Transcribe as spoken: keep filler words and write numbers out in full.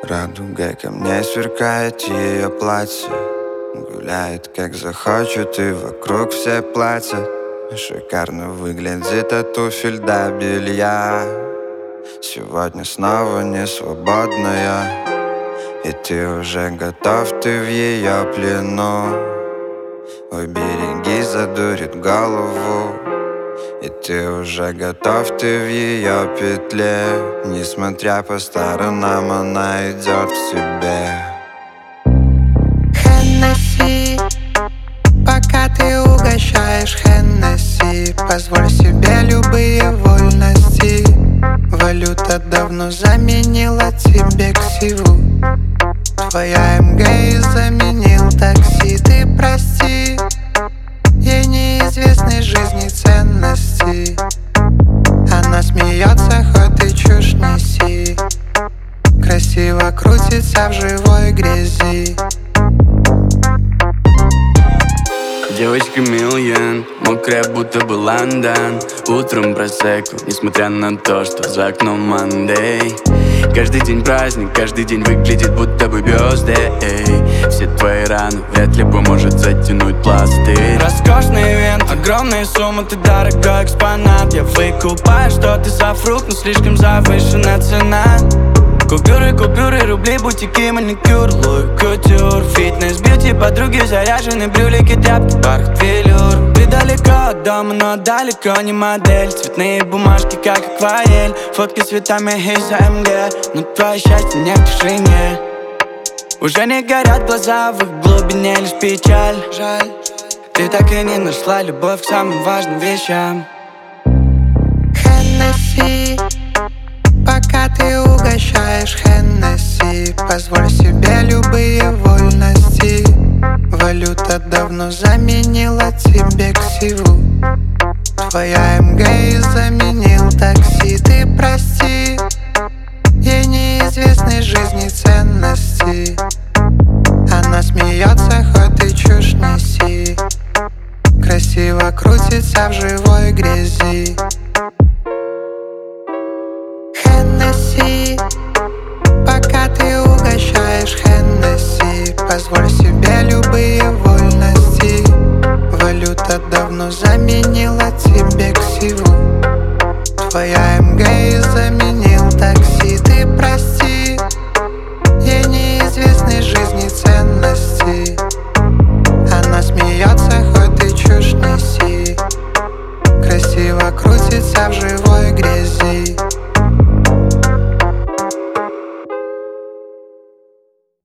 Радугой ко мне сверкает ее платье, гуляет как захочет и вокруг все платят. Шикарно выглядит от туфель до белья. Сегодня снова не свободная, и ты уже готов, ты в ее плену. Ой, береги, задурит голову, и ты уже готов, ты в ее петле. Несмотря по сторонам, она идет к тебе. Хеннесси, пока ты угощаешь Хеннесси, позволь себе любые вольности. Валюта давно заменила тебе ксиву. Твоя эм гэ заменил такси. Ты прости, ей неизвестны жизни ценности. Она смеется, хоть ты чушь неси. Красиво крутится в живой грязи. Девочка миллион, мокрая, будто бы Лондон. Утром просекку, несмотря на то, что за окном Мандей. Каждый день праздник, каждый день выглядит будто бы бёздей. Все твои раны вряд ли поможет затянуть пластырь. Роскошный ивент, огромные суммы, ты дорогой экспонат. Я выкупаю, что ты за фрукт, но слишком завышенная цена. Купюры, купюры, рубли, бутики, маникюр, Луи Кутюр. Фитнес, бьюти, подруги, заряжены брюлики, тряпки, бархат, велюр. Ты далеко от дома, но далеко не модель. Цветные бумажки, как акварель, фотки цветами из-за эм гэ. Но твое счастье не в тишине. Уже не горят глаза, в их глубине лишь печаль. Жаль, ты так и не нашла любовь к самым важным вещам. Хеннесси, пока ты угощаешь Хеннесси, позволь себе любые вольности. Валюта давно заменила тебе ксиву. Твоя эм гэ заменил такси. Ты прости, ей неизвестны жизни ценности. Она смеется, хоть ты чушь неси. Красиво крутится в живой грязи. Хеннесси, пока ты угощаешь Хеннесси, позволь себе любые вольности. Валюта давно заменила тебе ксиву. Твоя эм гэ заменила